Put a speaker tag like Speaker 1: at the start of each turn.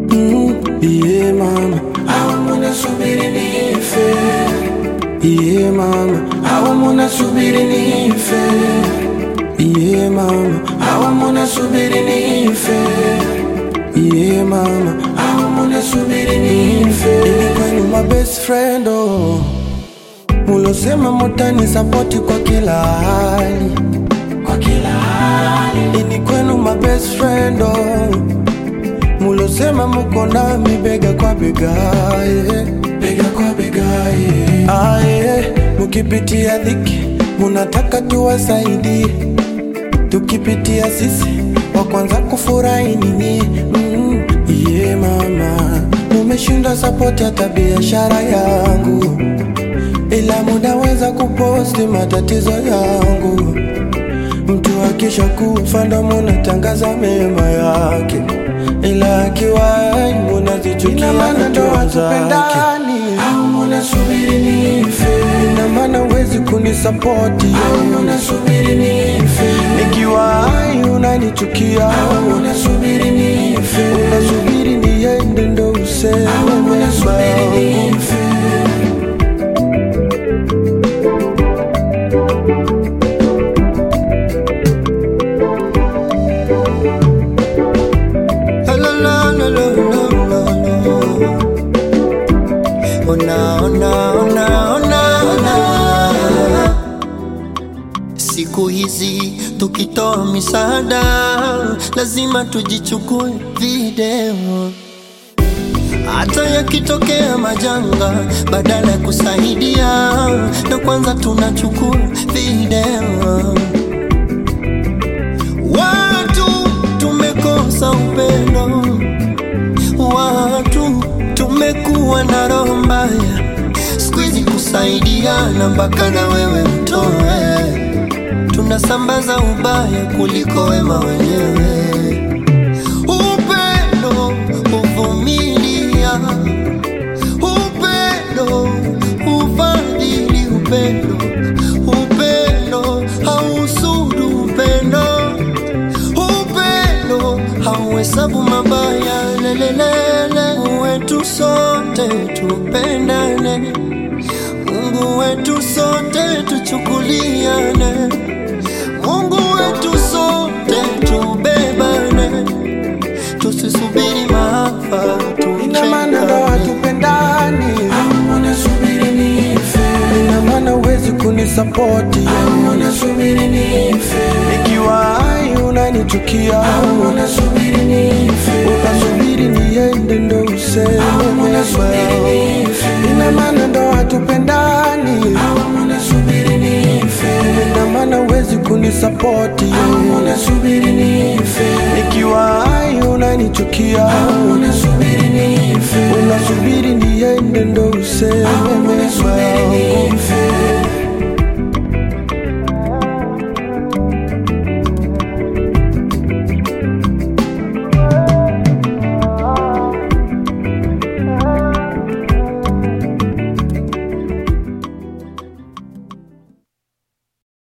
Speaker 1: Yeah mama, au unasubiri nife? Yeah mama, au unasubiri nife? Yeah mama, au unasubiri nife? Yeah mama, au unasubiri nife? Ni kwenu my best friend oh, mulosema mutani support kwa kila hali, kwa kila hali. Ni kwenu my best friend oh, mulosema muko nami bega kwa bega, yeah. Bega kwa bega, yeah. Yeah. Mukipitia dhiki munataka tuwasaidie, tukipitia sisi wa kwanza kufurahi nini? Yeah mama, mumeshinda support hata biashara yangu, ila munaweza kuposti matatizo yangu. Mtu akisha kufa ndo munatangaza mema yake, ila akiwa hai munazichukia hatua zake. Au unasubiri nife? Ina maana huwezi kunisapoti. Au unasubiri nife? Nikiwa hai unanichukia. Au unasubiri nife? Unasubiri niende ndo useme. Au unasubiri nife?
Speaker 2: Siku hizi tukitoa misaada lazima tujichukue video, hata yakitokea majanga badala ya kusaidia na kwanza tunachukua video. Watu tumekosa upendo, watu tumekuwa na roho mbaya, siku hizi kusaidiana mpaka na wewe mtoe, tunasambaza ubaya kuliko wema wenyewe. Upendo uvumilia, upendo ufadhili, upendo hausudu, upendo hauhesabu mabaya. Lelelele, wetu sote tupendane, Mungu wetu sote tuchukuliane, Mungu wetu sote tubebane, tusisubiri maafa tuchekane.
Speaker 1: Ina maana ndo hatupendani. Au unasubiri nife? Ina maana huwezi kunisapoti. Au unasubiri nife? Nikiwa hai unanichukia. Au unasubiri nife? Unasubiri niende ndo useme. Au unasubiri nife? Ina maana ndo hatupendani. Au unasubiri nife? Ina maana huwezi kunisapoti. Au unasubiri nife? Nikiwa hai unanichukia. Au unasubiri nife? Unasubiri niende ndo useme. Au unasubiri nife?